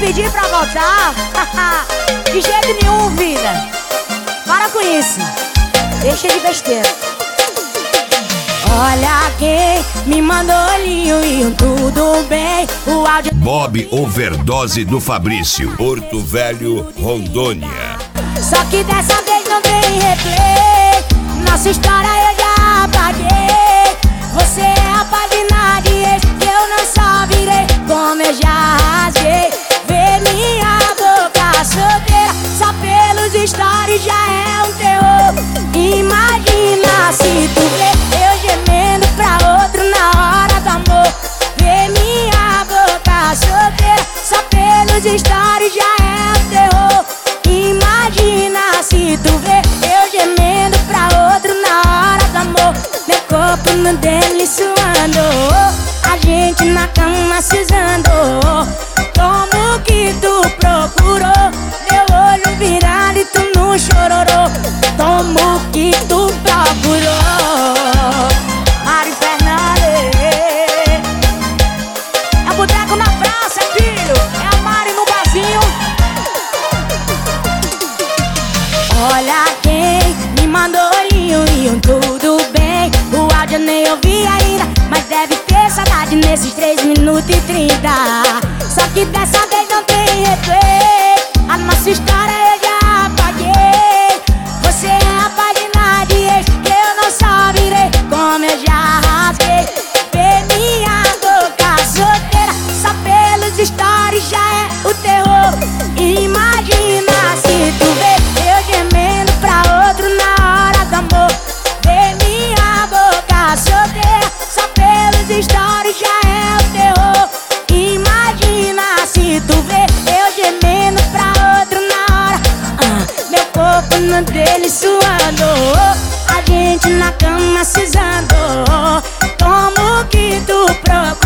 pedir pra voltar. De jeito nenhum, vida. Para com isso. Deixa de besteira. Olha quem me mandou olhinho e tudo bem. O áudio... Bob Overdose do Fabrício, Porto Velho, Rondônia. Só que dessa vez não tem replay. Nossa história eu já apaguei. Você é a página de ex que eu não só virei, como eu já rasguei. Ver minha boca solteira só pelos stories já é um terror. Imagina se tu vê eu gemendo pra outro na hora do amor. Ver minha boca solteira só pelos stories já é um terror. Imagina se tu vê eu gemendo pra outro na hora do amor. Meu corpo no dele suando, a gente na cama se usando. Como que tu procurou? Meu olho virado e tu não chororou. Como que tu procurou? Mari Fernandes. É o boteco na praça, filho. É a Mari no barzinho. Olha quem me mandou olhinho e tudo bem. O áudio eu nem ouvi ainda, mas deve ter saudade nesses 3 minutos e 30. Só que dessa vez não tem replay. A nossa história eu já apaguei. Você é a página de ex que eu não só virei, como eu já rasguei. Ver minha boca solteira só pelos stories já é o terror. Imagina se tu vê eu gemendo pra outro na hora do amor. Ver minha boca solteira só pelos stories já é o terror. Imagina se tu vê eu gemendo pra outro na hora. Meu corpo no dele suando, a gente na cama se usando. Como que tu procura?